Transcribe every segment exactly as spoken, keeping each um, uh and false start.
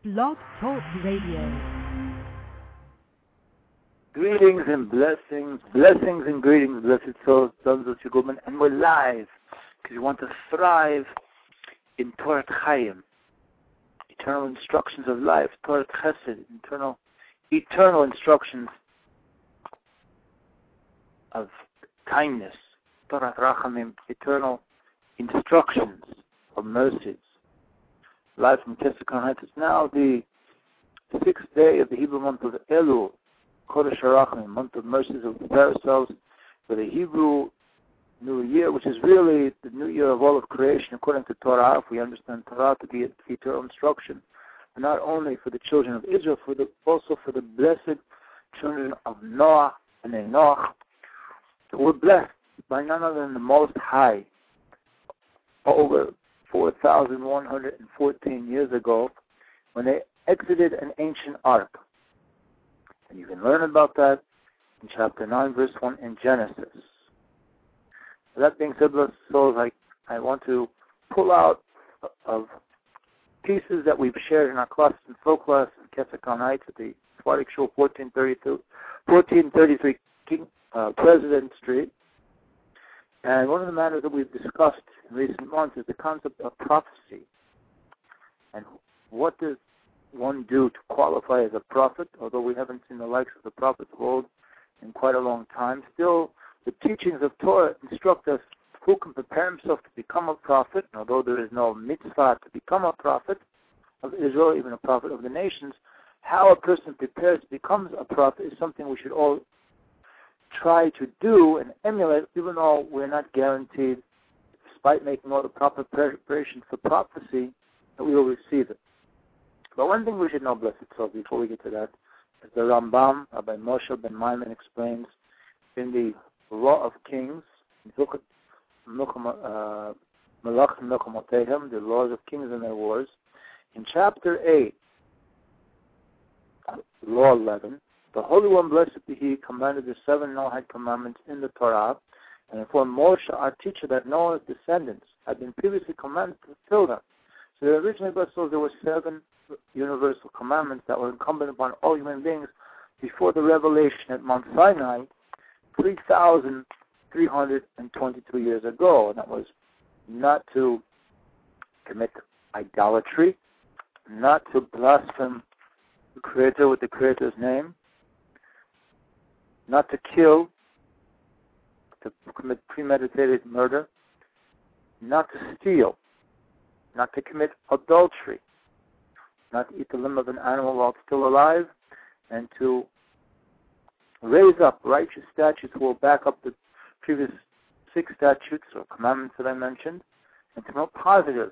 Blog Talk Radio. Greetings and blessings, blessings and greetings, blessed souls, sons of Shigulman, and we're live because we want to thrive in Torah Chaim, eternal instructions of life, Torah Chesed, eternal, eternal instructions of kindness, Torah Rachamim, eternal instructions of mercies. Live from Kesef Heights. It's now the sixth day of the Hebrew month of Elul, Chodesh HaRachamim, month of mercies. We prepare ourselves for the Hebrew New Year, which is really the New Year of all of creation, according to Torah. If we understand Torah to be eternal instruction, but not only for the children of Israel, for the, also for the blessed children of Noah and Enoch. We're blessed by none other than the Most High. Over four thousand one hundred fourteen years ago, when they exited an ancient ark. And you can learn about that in chapter nine, verse one in Genesis. So that being said, blessed souls, I, I want to pull out of pieces that we've shared in our classes in folk class in Kesef Heights at the Sephardic Shul, fourteen thirty-two, fourteen thirty-three King, uh, President Street. And one of the matters that we've discussed in recent months is the concept of prophecy. And what does one do to qualify as a prophet? Although we haven't seen the likes of the prophets of old in quite a long time, still the teachings of Torah instruct us who can prepare himself to become a prophet. And although there is no mitzvah to become a prophet of Israel, even a prophet of the nations, how a person prepares to become a prophet is something we should all try to do and emulate, even though we're not guaranteed, despite making all the proper preparations for prophecy, that we will receive it. But one thing we should know, blessed souls, before we get to that, is the Rambam, Rabbi Moshe ben Maimon, explains in the Law of Kings, Melachim Milchomoteihem, the laws of kings and their wars, in chapter eight, Law eleven, the Holy One, blessed be He, commanded the seven Noahide commandments in the Torah, and informed Moshe, our teacher, that Noah's descendants had been previously commanded to fulfill them. So originally, blessed souls, there were seven universal commandments that were incumbent upon all human beings before the revelation at Mount Sinai, three thousand three hundred twenty-two years ago. And that was not to commit idolatry, not to blaspheme the Creator with the Creator's name, not to kill, to commit premeditated murder, not to steal, not to commit adultery, not to eat the limb of an animal while it's still alive, and to raise up righteous statutes will back up the previous six statutes or commandments that I mentioned, and to promote positive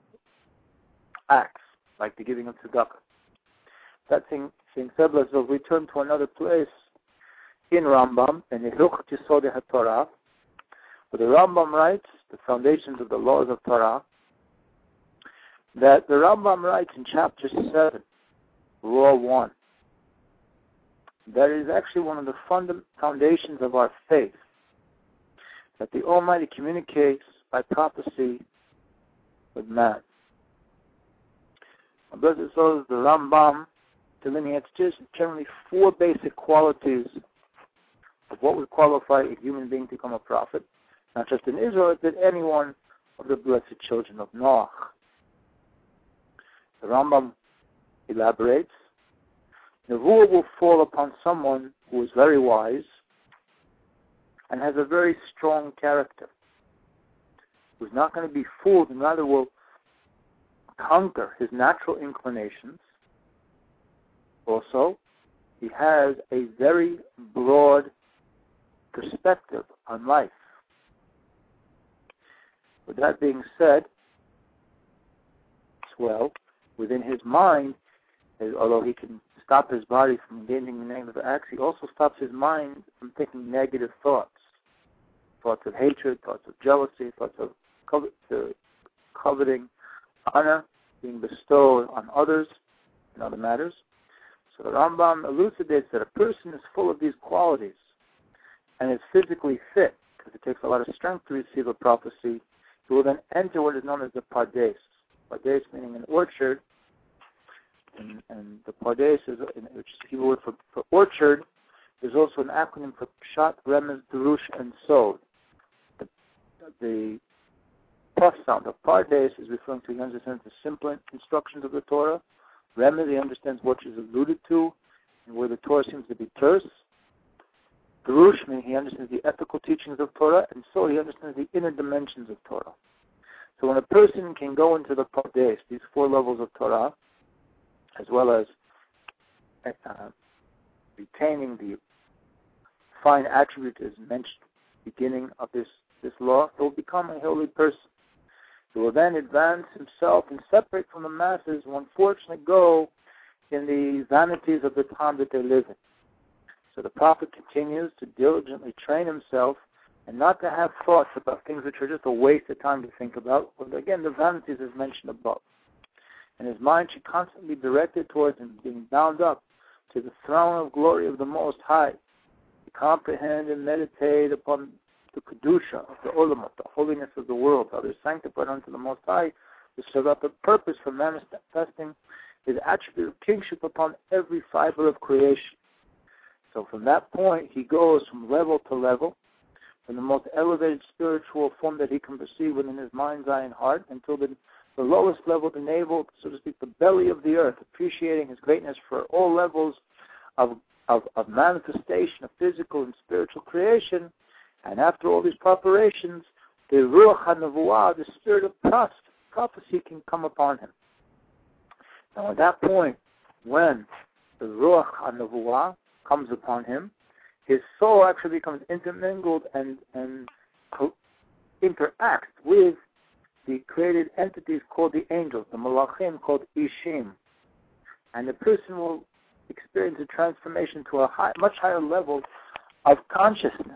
acts like the giving of tzedakah. That thing, being said, let's return to another place in Rambam, in the Hilchot Yesodei HaTorah, where the Rambam writes, the foundations of the laws of Torah, that the Rambam writes in chapter seven, Law one, that is actually one of the funda- foundations of our faith, that the Almighty communicates by prophecy with man. My brothers and sisters, the Rambam delineates just generally four basic qualities of what would qualify a human being to become a prophet, not just in Israel, but any one of the blessed children of Noah. The Rambam elaborates, Nevuah will fall upon someone who is very wise and has a very strong character, who's not going to be fooled and rather will conquer his natural inclinations. Also, he has a very broad perspective on life. With that being said, well, within his mind, although he can stop his body from engaging in negative acts, he also stops his mind from thinking negative thoughts. Thoughts of hatred, thoughts of jealousy, thoughts of covet, uh, coveting honor being bestowed on others and other matters. So the Rambam elucidates that a person is full of these qualities and is physically fit, because it takes a lot of strength to receive a prophecy. He will then enter what is known as the Pardes. Pardes meaning an orchard, and, and the Pardes, is, which is Hebrew word for, for orchard, is also an acronym for Pshat, Remez, Darush, and Sod. The, the Puff sound of Pardes is referring to, he understands the simple instructions of the Torah. Remez, he understands what is alluded to, and where the Torah seems to be terse. Darush, meaning he understands the ethical teachings of Torah, and so he understands the inner dimensions of Torah. So when a person can go into the Pardes, these four levels of Torah, as well as uh, retaining the fine attribute as mentioned at the beginning of this, this law, he will become a holy person. He will then advance himself and separate from the masses who unfortunately go in the vanities of the time that they live in. So the prophet continues to diligently train himself and not to have thoughts about things which are just a waste of time to think about. But again, the vanities as mentioned above. And his mind should constantly be directed towards and being bound up to the throne of glory of the Most High. To comprehend and meditate upon the Kedusha of the Olamot, the holiness of the world, how they're sanctified unto the Most High, to serve out the purpose for manifesting his attribute of kingship upon every fiber of creation. So from that point, he goes from level to level, from the most elevated spiritual form that he can perceive within his mind's eye and heart, until the, the lowest level, the navel, so to speak, the belly of the earth, appreciating his greatness for all levels of, of, of manifestation of physical and spiritual creation. And after all these preparations, the Ruach HaNevuah, the spirit of prophecy, can come upon him. Now at that point, when the Ruach HaNevuah comes upon him, his soul actually becomes intermingled and, and co- interacts with the created entities called the angels, the Malachim called Ishim. And the person will experience a transformation to a high, much higher level of consciousness.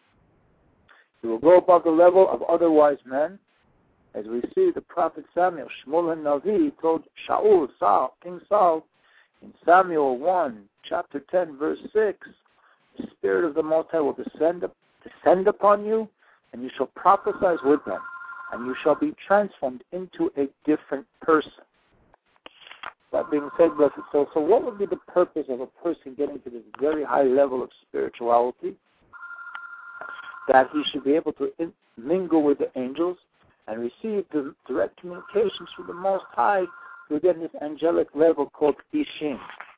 He will go above the level of other wise men. As we see, the prophet Samuel, Shmuel HaNavi, told Shaul, Saul, King Saul, in Samuel one, chapter ten, verse six, the Spirit of the Most High will descend, descend upon you, and you shall prophesy with them, and you shall be transformed into a different person. That being said, blessed soul, so what would be the purpose of a person getting to this very high level of spirituality? That he should be able to in, mingle with the angels and receive the direct communications from the Most High to again this angelic level called Ishim.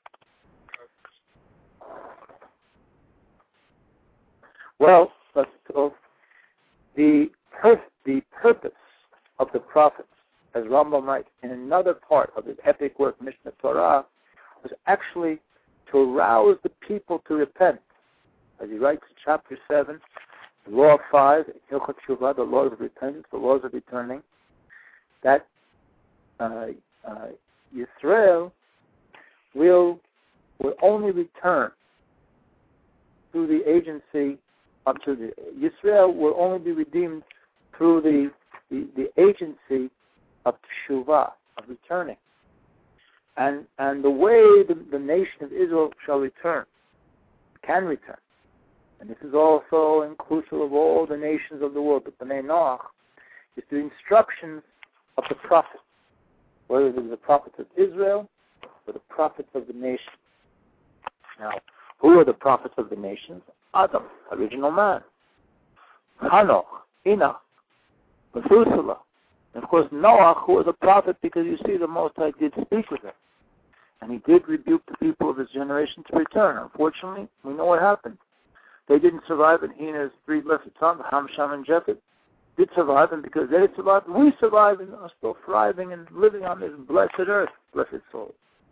Well, let's go. The, pur- the purpose of the prophets, as Rambam writes in another part of his epic work, Mishnah Torah, was actually to arouse the people to repent. As he writes in chapter seven, the law of five, Hilchot Shuvah, the laws of repentance, the laws of returning, that uh, uh, Yisrael will, will only return through the agency up to the Yisrael will only be redeemed through the, the, the agency of Teshuvah, of returning. And and the way the, the nation of Israel shall return, can return, and this is also inclusive of all the nations of the world, the Bnei Noach, is the instructions of the prophets, whether it is the prophets of Israel or the prophets of the nations. Now, who are the prophets of the nations? Adam, original man. Hanoch, Enoch, Methuselah. And of course, Noah, who was a prophet, because you see the Most High did speak with him. And he did rebuke the people of his generation to return. Unfortunately, we know what happened. They didn't survive, and he and his three blessed sons, Ham, Shem, and Japheth, did survive, and because they survived, we survive and are still thriving and living on this blessed earth, blessed soul.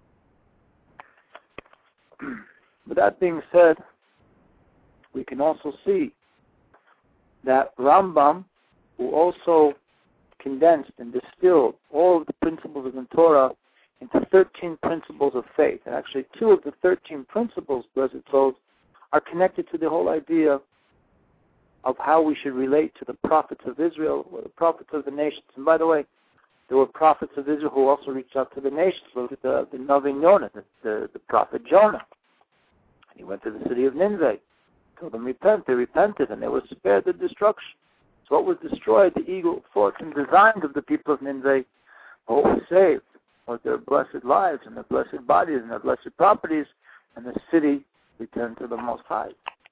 With that being said, we can also see that Rambam, who also condensed and distilled all of the principles of the Torah into thirteen principles of faith, and actually two of the thirteen principles, blessed souls, are connected to the whole idea of how we should relate to the prophets of Israel or the prophets of the nations. And by the way, there were prophets of Israel who also reached out to the nations. Look at the, the Navi Yonah, the, the, the prophet Jonah. And he went to the city of Nineveh, told them repent. They repented, and they were spared the destruction. So what was destroyed? The evil thoughts and designs of the people of Nineveh. What was saved? with their blessed lives and their blessed bodies and their blessed properties, and the city returned to the Most High.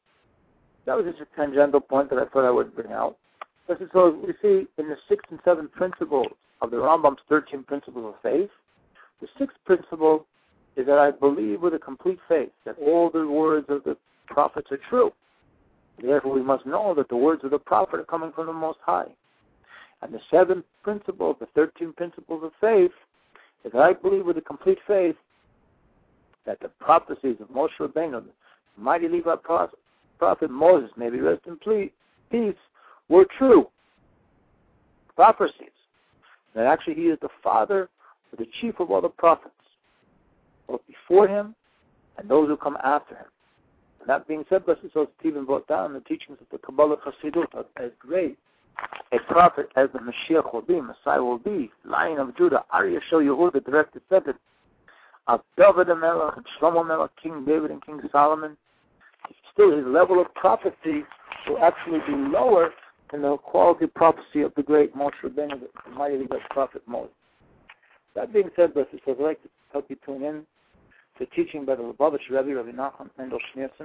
That was just a tangential point that I thought I would bring out. So we see in the sixth and seventh principles of the Rambam's thirteen principles of faith, the sixth principle is that I believe with a complete faith that all the words of the prophets are true. Therefore, we must know that the words of the prophet are coming from the Most High. And the seventh principle, the thirteen principles of faith, is that I believe with a complete faith that the prophecies of Moshe Rabbeinu, the mighty Levite prophet Moses, may he rest in peace, were true prophecies. That actually he is the father or the chief of all the prophets, both before him and those who come after him. And that being said, Blessed Soul Stephen brought down the teachings of the Kabbalah Chassidut as great a prophet as the Mashiach will be, Messiah will be, Lion of Judah, Arya Shel Yehuda, the direct descendant of David and Melech and Shlomo Melech, King David and King Solomon. Still, his level of prophecy will actually be lower than the quality prophecy of the great Moshe Rabbeinu, the mighty prophet Moses. That being said, Blessed Soul, I'd like to help you tune in to teaching by the Lubavitch Rebbe, Rabbi Nachman Mendel Schneerson,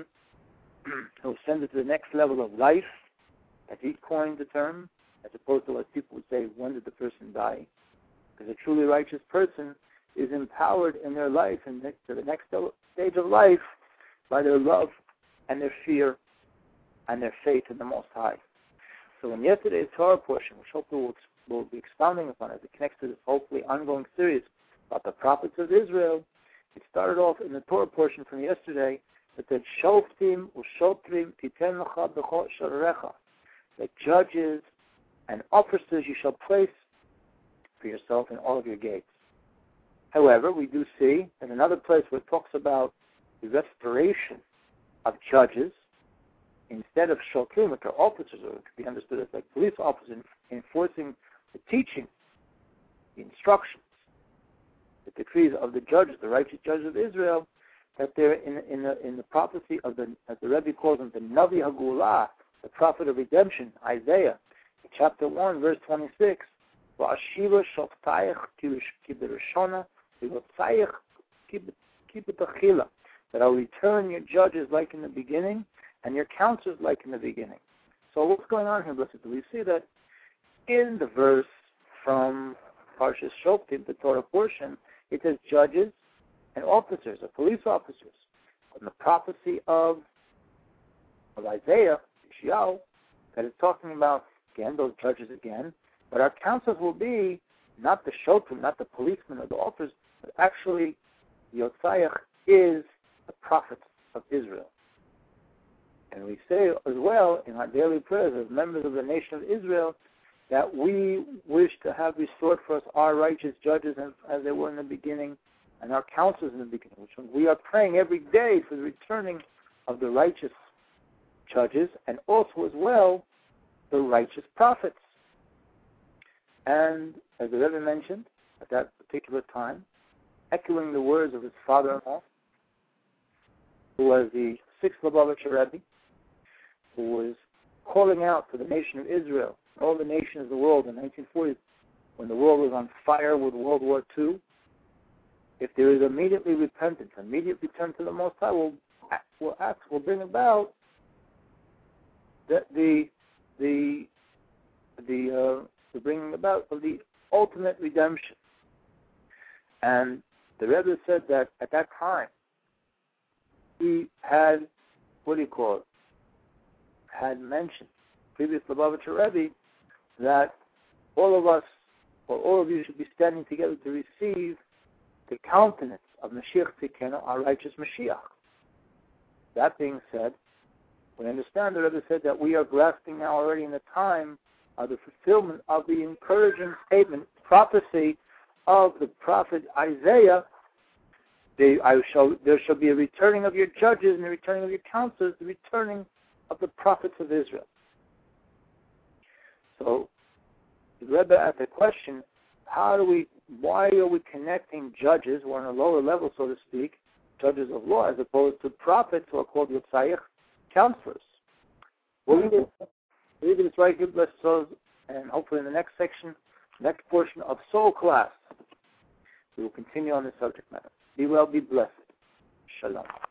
who will send it to the next level of life, as he coined the term, as opposed to what people would say, when did the person die? Because a truly righteous person is empowered in their life and to the next stage of life by their love and their fear and their faith in the Most High. So in yesterday's Torah portion, which hopefully we'll, we'll be expounding upon as it connects to this hopefully ongoing series about the prophets of Israel, it started off in the Torah portion from yesterday that said, Shoftim u'shotrim titen lecha b'chol sharerecha, that judges and officers you shall place for yourself in all of your gates. However, we do see in another place where it talks about the restoration of judges, instead of shotrim, which are officers, or it could be understood as like police officers, enforcing the teaching, the instructions, the decrees of the judges, the righteous judges of Israel, that they're in, in, the, in the prophecy of the, as the Rebbe calls him, the Navi Hagulah, the prophet of redemption, Isaiah, in chapter one, verse twenty-six, V'ashiva shoftayich kiberishona, v'yotzayich kibetachila, that I'll return your judges like in the beginning, and your counselors like in the beginning. So what's going on here, Blessed? We see that in the verse from Parshas Shoftim, the Torah portion, it says judges and officers, or police officers. In the prophecy of, of Isaiah, Yeshayahu, that is talking about, again, those judges again, but our counselors will be not the shoftim, not the policemen or the officers, but actually the Yotzayach is the prophets of Israel. And we say as well in our daily prayers as members of the nation of Israel that we wish to have restored for us our righteous judges as, as they were in the beginning and our counselors in the beginning, which we are praying every day for the returning of the righteous judges and also as well the righteous prophets. And as the Rebbe mentioned at that particular time, echoing the words of his father-in-law, who was the sixth Lubavitcher Rebbe, who was calling out to the nation of Israel, all the nations of the world in nineteen forty, when the world was on fire with World War Two, if there is immediately repentance, immediate return to the Most High, will will act, will bring about the the the the, uh, the bringing about of the ultimate redemption. And the Rebbe said that at that time he had, what do you call it, had mentioned, previous Lubavitcher Rebbe, that all of us, or all of you should be standing together to receive the countenance of Mashiach Tzidkenu, our righteous Mashiach. That being said, we understand the Rebbe said that we are grasping now already in the time of the fulfillment of the encouraging statement, prophecy of the prophet Isaiah. They, I shall, there shall be a returning of your judges and the returning of your counselors, the returning of the prophets of Israel. So the Rebbe asked the question, how do we, why are we connecting judges who are on a lower level, so to speak, judges of law, as opposed to prophets who are called Yotzayach, counselors? We'll read it, read it right here, blessed souls, and hopefully in the next section, next portion of Soul Class, We will continue on this subject matter. Be well, be blessed. Shalom.